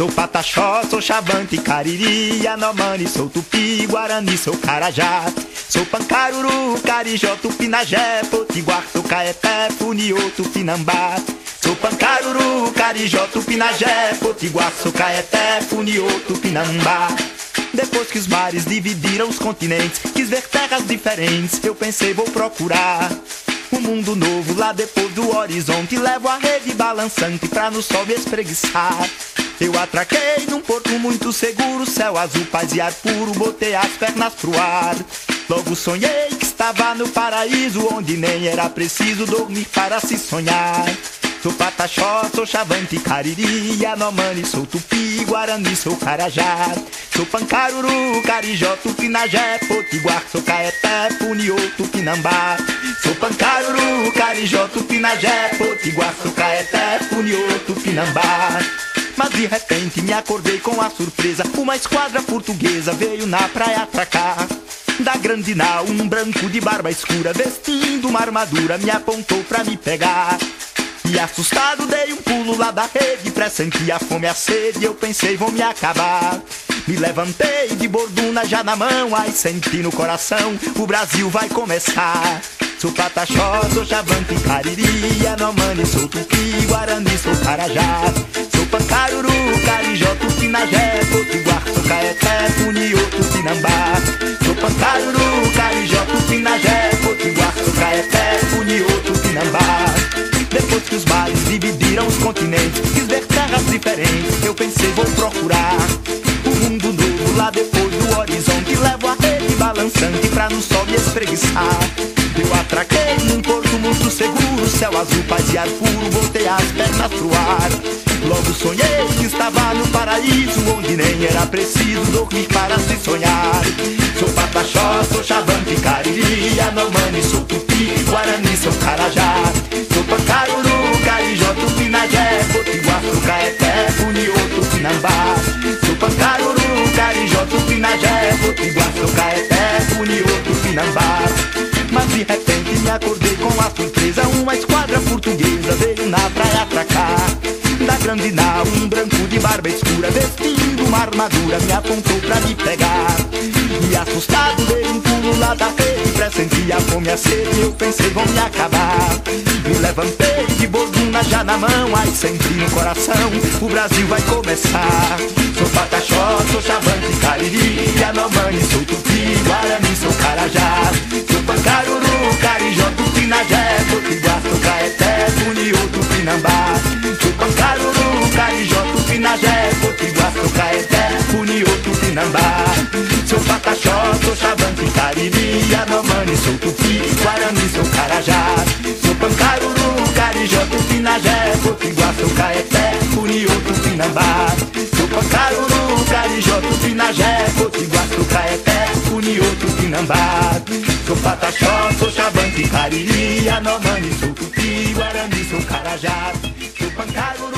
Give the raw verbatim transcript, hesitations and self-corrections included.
Sou Pataxó, sou Xavante, Cariri, Yanomami, sou Tupi, Guarani, sou Carajá. Sou Pancaruru, Carijó, Tupinagé, Potiguar, sou Caeté, Funiô, Tupinambá. Sou Pancaruru, Carijó, Tupinagé, Potiguar, sou Caeté, Funiô, Tupinambá. Depois que os mares dividiram os continentes, quis ver terras diferentes, eu pensei vou procurar um mundo novo lá depois do horizonte. Levo a rede balançante pra no sol me espreguiçar. Eu atraquei num porto muito seguro, céu azul, paz e ar puro, botei as pernas pro ar. Logo sonhei que estava no paraíso, onde nem era preciso dormir para se sonhar. Sou Pataxó, sou Xavante, Cariri, Yanomami, sou Tupi, Guarani, sou Carajá. Sou Pancaruru, Carijó, Tupinagé, Potiguar, sou Caeté, Funiô, Tupinambá. Sou Pancaruru, Carijó, Tupinagé, Potiguar, sou Caeté, Funiô, Tupinambá. Mas de repente me acordei com a surpresa, uma esquadra portuguesa veio na praia atracar. Da grande nau, um branco de barba escura, vestindo uma armadura, me apontou pra me pegar. E assustado dei um pulo lá da rede, pressenti a fome e a sede, eu pensei vão me acabar. Me levantei de borduna já na mão, aí senti no coração, o Brasil vai começar. Sou Pataxó, sou Xavante, Cariri, Yanomami, sou Tupi, Guarani, sou Carajá. Sou Pancaruru, Carijó, Tupinagé, Potiguar, sou Caeté, Funiô, Tupinambá. Sou Pancaruru, Carijó, Tupinagé, Potiguar, sou Caeté, Funiô, Tupinambá. Depois que os mares dividiram os continentes, quis ver terras diferentes, eu pensei vou procurar um mundo novo lá depois do horizonte. Levo a rede balançante pra no sol me espreguiçar. Eu atraquei num porto muito seguro, céu azul, paz e ar puro, botei as pernas pro ar. Logo sonhei que estava no paraíso, onde nem era preciso dormir para se sonhar. Sou Pataxó, sou Xavante, Cariri, Yanomami, sou Tupi, Guarani, sou Carajá. Sou Pancaruru, Carijó, Tupinagé, Potiguar, sou Caeté, Funiô, Tupinambá. Sou Pancaruru, Carijó, Tupinagé, Potiguar, sou Caeté, Funiô, Tupinambá. Mas de repente me acordei com a surpresa, uma esquadra portuguesa veio na praia atracar. Da grande nau, um branco de barba escura, vestindo uma armadura, me apontou pra me pegar. E assustado dei um pulo lá da rede, pressenti a fome e a sede, eu pensei vão me acabar. Me levantei de borduna já na mão, aí senti no coração, o Brasil vai começar. Sou Pataxó, sou Xavante, Cariri, Yanomami, sou Tupi, Guarani, sou Carajá. Sou Pancaruru, Carijó, Tupinagé, Potiguar, sou Caeté, Funiô, Tupinambá. Sou Pancaruru, Carijó, Tupinagé, Potiguar, sou Caeté, Funiô, Tupinambá. Sou Pataxó, sou Xavante, Cariri, Yanomami, sou Tupi, Guarani, sou Carajá. Sou Pancaruru, Carijó, Tupinagé, Potiguar, sou Caeté, Funiô, Tupinambá. Sou Pancaruru, Carijó, Tupinagé, Potiguar, sou Caeté, Funiô, Tupinambá. Sou Pataxó, sou Xavante, Cariri, Yanomami, sou Tupi, Guarani, sou Carajá. Sou Pancaruru,